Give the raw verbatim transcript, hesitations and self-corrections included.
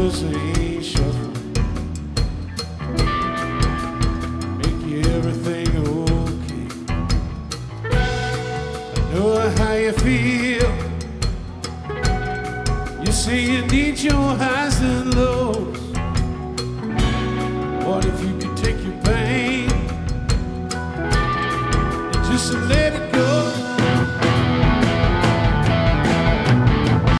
does a shuffle, make you everything okay. I know how you feel. You say you need your highs and lows. What if you could take your pain and just let